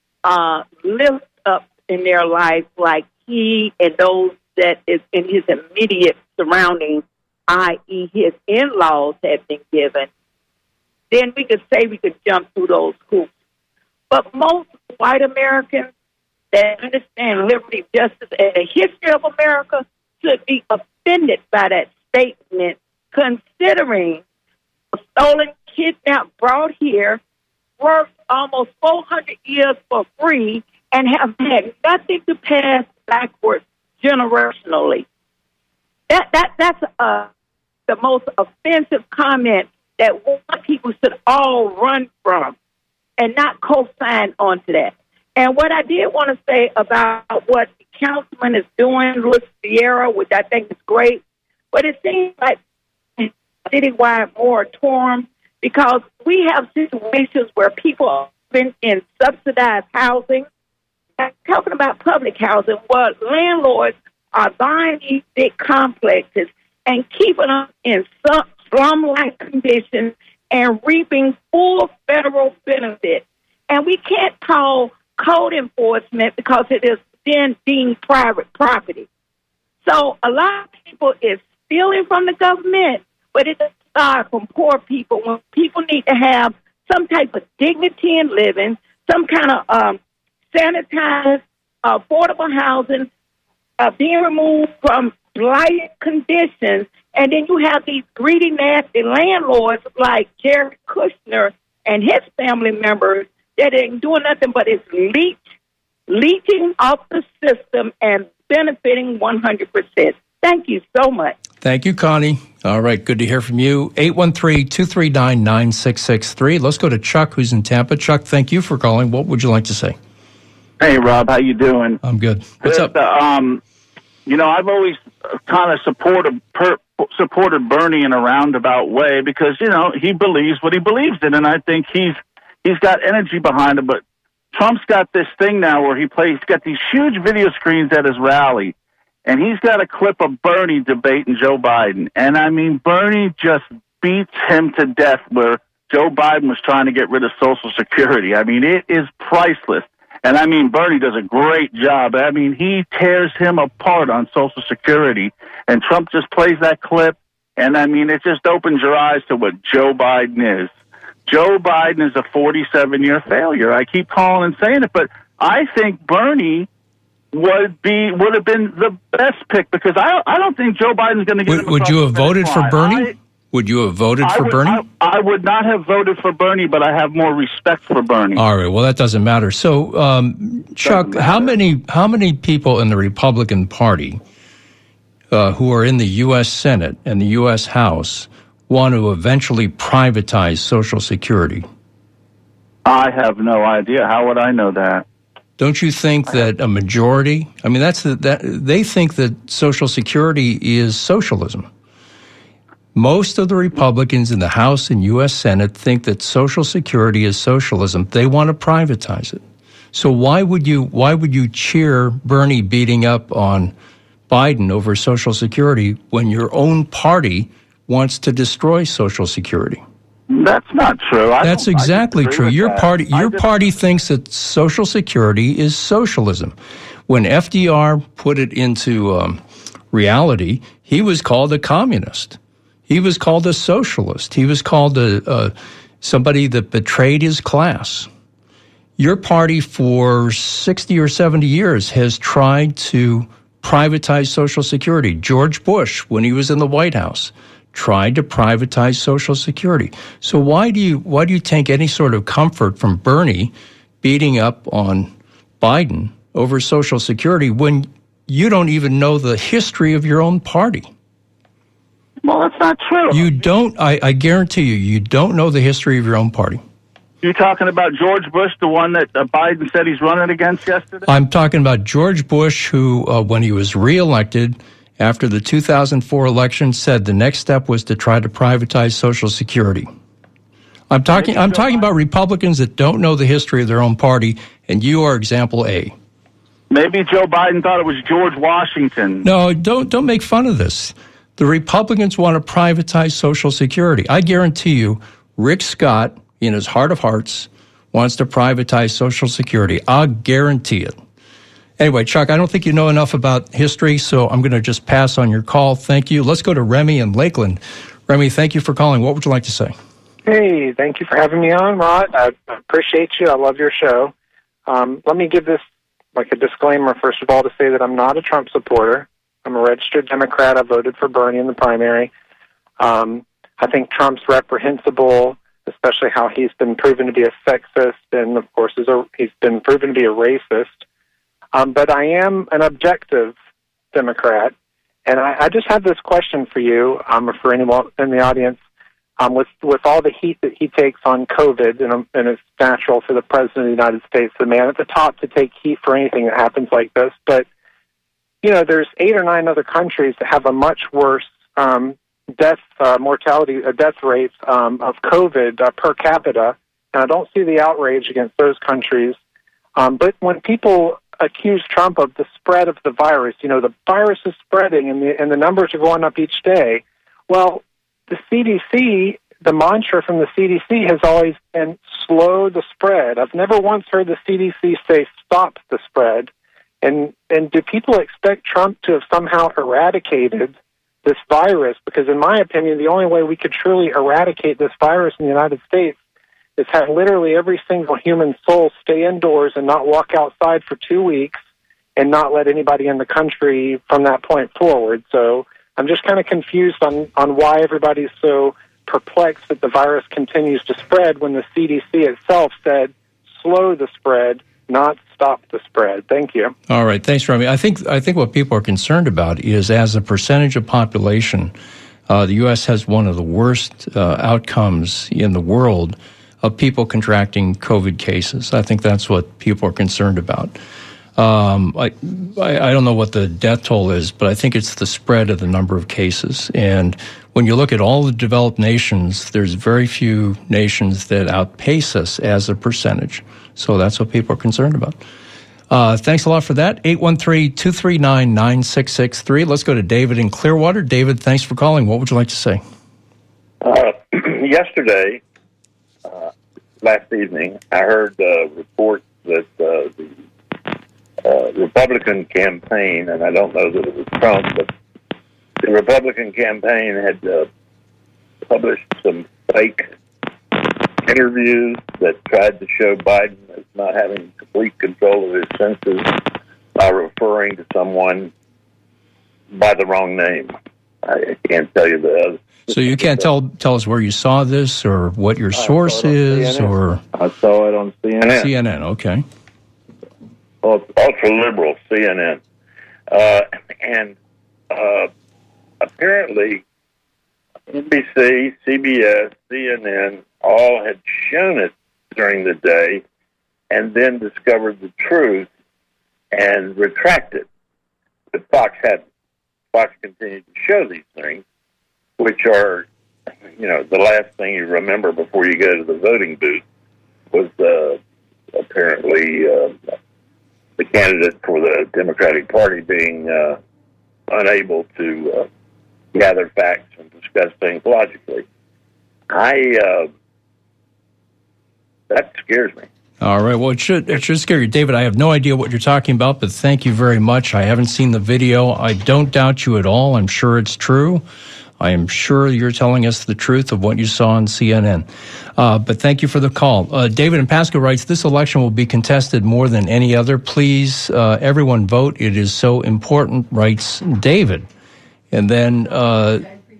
uh, lift ups in their life, like he and those that is in his immediate surroundings, that is his in-laws, had been given, then we could say we could jump through those hoops. But most white Americans that understand liberty, justice, and the history of America should be offended by that statement, considering a stolen, kidnapped, brought here, worked almost four hundred years for free, and have had nothing to pass backwards generationally. That that that's uh, the most offensive comment that white people should all run from and not co-sign onto that. And what I did want to say about what the councilman is doing, Louis Sierra, which I think is great, but it seems like a citywide moratorium, because we have situations where people are living in subsidized housing. I'm talking about public housing, where landlords are buying these big complexes and keeping them in slum-like conditions and reaping full federal benefit. And we can't call code enforcement because it is then deemed private property. So a lot of people is stealing from the government, but it doesn't start from poor people. When people need to have some type of dignity in living, some kind of um, sanitized, uh, affordable housing, uh, being removed from blighted conditions, and then you have these greedy, nasty landlords like Jared Kushner and his family members that ain't doing nothing but is leech, leeching off the system and benefiting one hundred percent. Thank you so much. Thank you, Connie. All right, good to hear from you. eight one three, two three nine, nine six six three. Let's go to Chuck, who's in Tampa. Chuck, thank you for calling. What would you like to say? Hey, Rob, how you doing? I'm good. What's Good, up? Uh, um, you know, I've always kind of supported per, supported Bernie in a roundabout way because, you know, he believes what he believes in, and I think he's he's got energy behind him. But Trump's got this thing now where he plays, he's got these huge video screens at his rally, and he's got a clip of Bernie debating Joe Biden. And, I mean, Bernie just beats him to death where Joe Biden was trying to get rid of Social Security. I mean, it is priceless. And, I mean, Bernie does a great job. I mean, he tears him apart on Social Security. And Trump just plays that clip. And, I mean, it just opens your eyes to what Joe Biden is. Joe Biden is a forty-seven-year failure. I keep calling and saying it, but I think Bernie would be would have been the best pick because I I don't think Joe Biden's going to get Would, him would you have voted for Bernie? I, would you have voted I for would, Bernie? I, I would not have voted for Bernie, but I have more respect for Bernie. All right. Well, that doesn't matter. So, um, Chuck, how many how many people in the Republican Party uh, who are in the U S Senate and the U S House want to eventually privatize Social Security? I have no idea. How would I know that? Don't you think that a majority? I mean, that's the, that they think that Social Security is socialism. Most of the Republicans in the House and U S Senate think that Social Security is socialism. They want to privatize it. So why would you why would you cheer Bernie beating up on Biden over Social Security when your own party wants to destroy Social Security? That's not true. I That's exactly true. Your that. party your just, party thinks that Social Security is socialism. When F D R put it into um, reality, he was called a communist. He was called a socialist. He was called a, a somebody that betrayed his class. Your party for sixty or seventy years has tried to privatize Social Security. George Bush, when he was in the White House, tried to privatize Social Security. So why do you why do you take any sort of comfort from Bernie beating up on Biden over Social Security when you don't even know the history of your own party? Well, that's not true. You don't, I, I guarantee you, you don't know the history of your own party. You talking about George Bush, the one that uh, Biden said he's running against yesterday? I'm talking about George Bush, who, uh, when he was reelected after the two thousand four election, said the next step was to try to privatize Social Security. I'm talking, I'm talking about Republicans that don't know the history of their own party, and you are example A. Maybe Joe Biden thought it was George Washington. No, don't don't make fun of this. The Republicans want to privatize Social Security. I guarantee you, Rick Scott, in his heart of hearts, wants to privatize Social Security. I'll guarantee it. Anyway, Chuck, I don't think you know enough about history, so I'm going to just pass on your call. Thank you. Let's go to Remy in Lakeland. Remy, thank you for calling. What would you like to say? Hey, thank you for having me on, Rod. I appreciate you. I love your show. Um, let me give this like a disclaimer, first of all, to say that I'm not a Trump supporter. I'm a registered Democrat. I voted for Bernie in the primary. Um, I think Trump's reprehensible, especially how he's been proven to be a sexist, and of course is a, he's been proven to be a racist. Um, but I am an objective Democrat, and I, I just have this question for you, um, or for anyone in the audience. Um, with with all the heat that he takes on COVID, and, um, and it's natural for the President of the United States, the man at the top, to take heat for anything that happens like this, but you know, there's eight or nine other countries that have a much worse um, death uh, mortality, uh, death rates um, of COVID uh, per capita, and I don't see the outrage against those countries. Um, but when people accuse Trump of the spread of the virus, you know, the virus is spreading and the and the numbers are going up each day. Well, the C D C, the mantra from the C D C has always been slow the spread. I've never once heard the C D C say stop the spread. And and do people expect Trump to have somehow eradicated this virus? Because in my opinion, the only way we could truly eradicate this virus in the United States is have literally every single human soul stay indoors and not walk outside for two weeks and not let anybody in the country from that point forward. So I'm just kind of confused on, on why everybody's so perplexed that the virus continues to spread when the C D C itself said slow the spread, not stop the spread. Thank you. All right. Thanks, Remy. I think I think what people are concerned about is as a percentage of population, uh, the U S has one of the worst uh, outcomes in the world of people contracting COVID cases. I think that's what people are concerned about. Um, I, I I don't know what the death toll is, but I think it's the spread of the number of cases. And when you look at all the developed nations, there's very few nations that outpace us as a percentage. So that's what people are concerned about. Uh, thanks a lot for that. eight one three, two three nine, nine six six three. Let's go to David in Clearwater. David, thanks for calling. What would you like to say? Uh, yesterday, uh, last evening, I heard uh, reports that uh, the uh, Republican campaign, and I don't know that it was Trump, but the Republican campaign had uh, published some fake interviews that tried to show Biden as not having complete control of his senses by referring to someone by the wrong name. I can't tell you the other. So you can't tell tell us where you saw this or what your source is, or I saw it on C N N. C N N, okay. Ultra liberal C N N, uh, and uh, apparently N B C, C B S, C N N all had shown it during the day, and then discovered the truth and retracted. But Fox hadn't. Fox continued to show these things, which are, you know, the last thing you remember before you go to the voting booth was uh, apparently uh, the candidate for the Democratic Party being uh, unable to uh, gather facts and discuss things logically. I uh, that scares me. All right. Well, it should it should scare you, David. I have no idea what you're talking about, but thank you very much. I haven't seen the video. I don't doubt you at all. I'm sure it's true. I am sure you're telling us the truth of what you saw on C N N. Uh, but thank you for the call. Uh, David in Pasco writes, this election will be contested more than any other. Please, uh, everyone vote. It is so important, writes David. And then uh,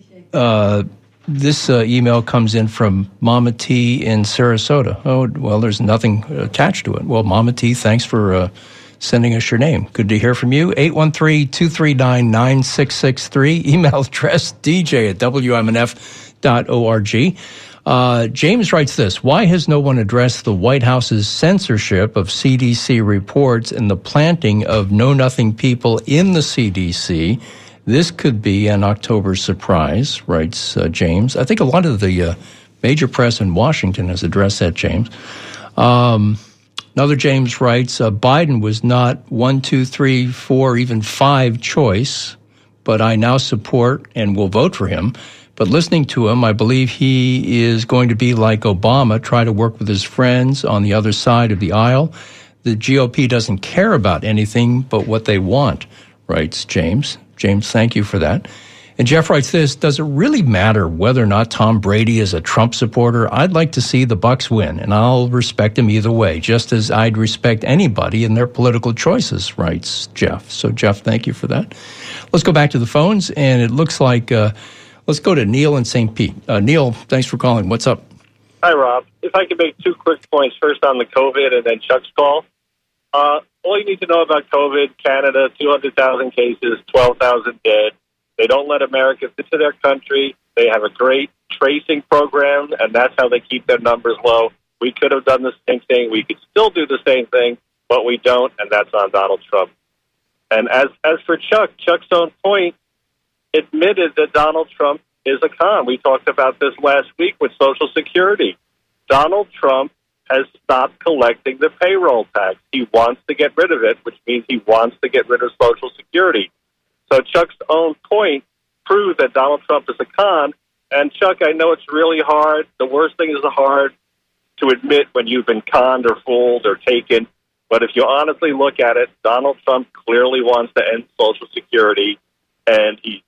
uh, this uh, email comes in from Mama T in Sarasota. Oh, well, there's nothing attached to it. Well, Mama T, thanks for uh, sending us your name. Good to hear from you. eight one three, two three nine, nine six six three. Email address d j at w m n f dot org. Uh, James writes this. Why has no one addressed the White House's censorship of C D C reports and the planting of know-nothing people in the C D C? This could be an October surprise, writes uh, James. I think a lot of the uh, major press in Washington has addressed that, James. Um, another James writes, uh, Biden was not one, two, three, four, even five choice, but I now support and will vote for him. But listening to him, I believe he is going to be like Obama, try to work with his friends on the other side of the aisle. The G O P doesn't care about anything but what they want, writes James. James, thank you for that. And Jeff writes this, does it really matter whether or not Tom Brady is a Trump supporter? I'd like to see the Bucs win, and I'll respect him either way, just as I'd respect anybody in their political choices, writes Jeff. So, Jeff, thank you for that. Let's go back to the phones, and it looks like, uh, let's go to Neil in Saint Pete. Uh, Neil, thanks for calling. What's up? Hi, Rob. If I could make two quick points, first on the COVID and then Chuck's call. Uh, all you need to know about COVID, Canada, two hundred thousand cases, twelve thousand dead. They don't let Americans into their country. They have a great tracing program, and that's how they keep their numbers low. We could have done the same thing. We could still do the same thing, but we don't, and that's on Donald Trump. And as as for Chuck, Chuck's own point admitted that Donald Trump is a con. We talked about this last week with Social Security. Donald Trump has stopped collecting the payroll tax. He wants to get rid of it, which means he wants to get rid of Social Security. So Chuck's own point proves that Donald Trump is a con. And Chuck, I know it's really hard. The worst thing is hard to admit when you've been conned or fooled or taken. But if you honestly look at it, Donald Trump clearly wants to end Social Security, and he.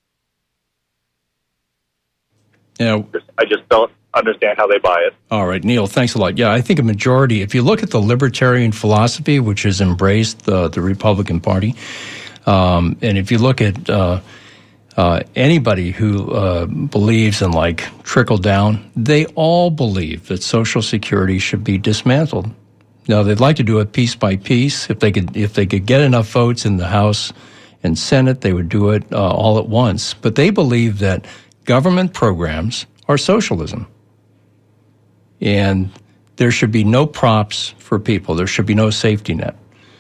You know, I just don't understand how they buy it. All right, Neil, thanks a lot. Yeah, I think a majority, if you look at the libertarian philosophy, which has embraced uh, the Republican Party, um, and if you look at uh, uh, anybody who uh, believes in, like, trickle down, they all believe that Social Security should be dismantled. Now, they'd like to do it piece by piece. If they could, if they could get enough votes in the House and Senate, they would do it uh, all at once. But they believe that government programs are socialism. And there should be no props for people. There should be no safety net.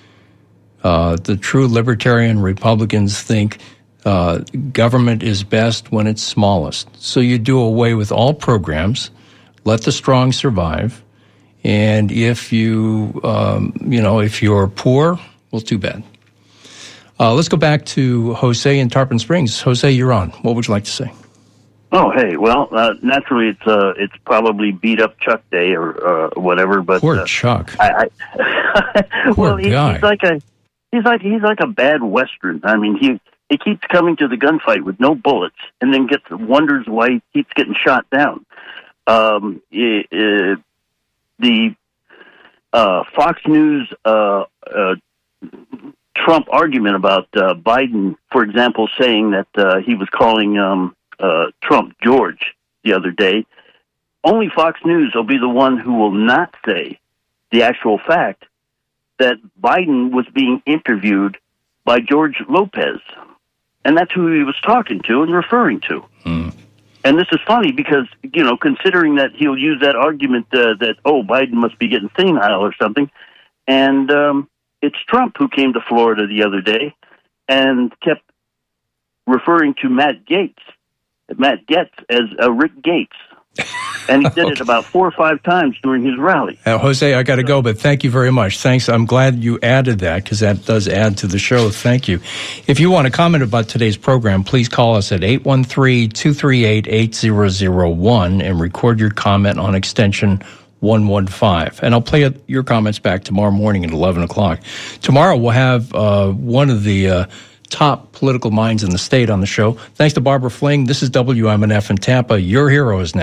Uh, the true libertarian Republicans think uh, government is best when it's smallest. So you do away with all programs, let the strong survive, and if you, um, you know, if you're poor, well, too bad. Uh, let's go back to Jose in Tarpon Springs. Jose, you're on. What would you like to say? Oh, hey, well, uh, naturally, it's uh, it's probably beat up Chuck Day or uh, whatever. But poor uh, Chuck. I, I, poor well, he, guy. he's like a he's like he's like a bad Western. I mean, he he keeps coming to the gunfight with no bullets, and then gets wonders why he keeps getting shot down. Um, it, it, the uh, Fox News uh, uh, Trump argument about uh, Biden, for example, saying that uh, he was calling. Um, Uh, Trump George the other day, only Fox News will be the one who will not say the actual fact that Biden was being interviewed by George Lopez. And that's who he was talking to and referring to. Mm. And this is funny because, you know, considering that he'll use that argument uh, that, oh, Biden must be getting senile or something. And um, it's Trump who came to Florida the other day and kept referring to Matt Gaetz. Matt Gaetz as uh, Rick Gates. And he did okay. it about four or five times during his rally. Uh, Jose, I got to go, but thank you very much. Thanks. I'm glad you added that because that does add to the show. Thank you. If you want to comment about today's program, please call us at eight one three, two three eight, eight zero zero one and record your comment on extension one one five. And I'll play your comments back tomorrow morning at eleven o'clock. Tomorrow we'll have uh, one of the uh, top political minds in the state on the show. Thanks to Barbara Fling. This is W M N F in Tampa. Your hero is next.